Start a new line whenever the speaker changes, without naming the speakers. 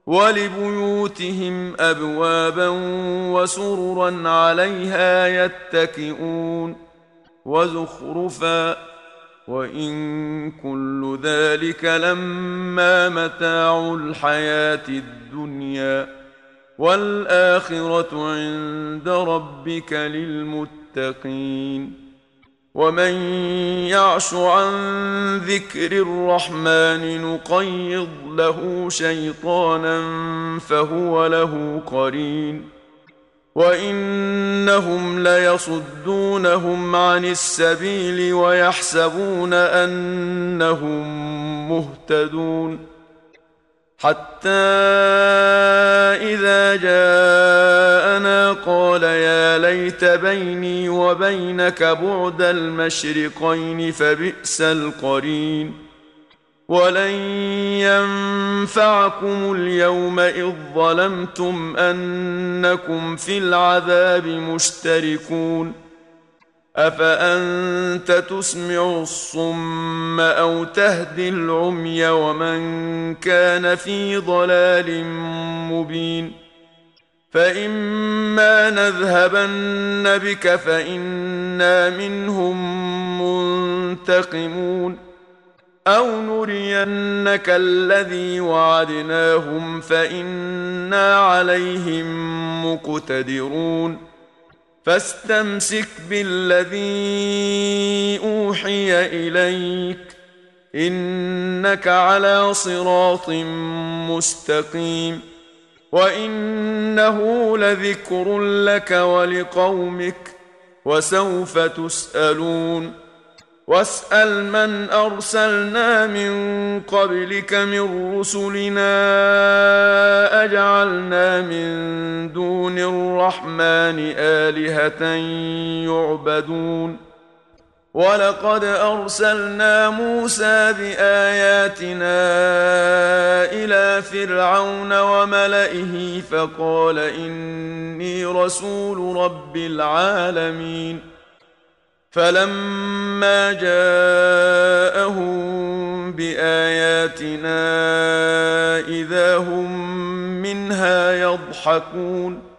ولبيوتهم أبوابا وسررا عليها يتكئون وزخرفا وإن كل ذلك لما متاع الحياة الدنيا والآخرة عند ربك للمتقين. ومن يعش عن ذكر الرحمن نقيض له شيطانا فهو له قرين وإنهم ليصدونهم عن السبيل ويحسبون أنهم مهتدون حتى إذا جاءنا قال يا ليت بيني وبينك بعد المشرقين فبئس القرين. ولن ينفعكم اليوم إذ ظلمتم أنكم في العذاب مشتركون أفأنت تسمع الصم أو تهدي العمي ومن كان في ضلال مبين. فإما نذهبن بك فإنا منهم منتقمون أو نرينك الذي وعدناهم فإنا عليهم مقتدرون. فاستمسك بالذي أوحي إليك إنك على صراط مستقيم وإنه لذكر لك ولقومك وسوف تسألون. واسأل من أرسلنا من قبلك من رسلنا أجعلنا من دون الرحمن آلهة يعبدون. ولقد أرسلنا موسى بآياتنا إلى فرعون وملئه فقال إني رسول رب العالمين. فلما جاءهم بآياتنا إذا هم منها يضحكون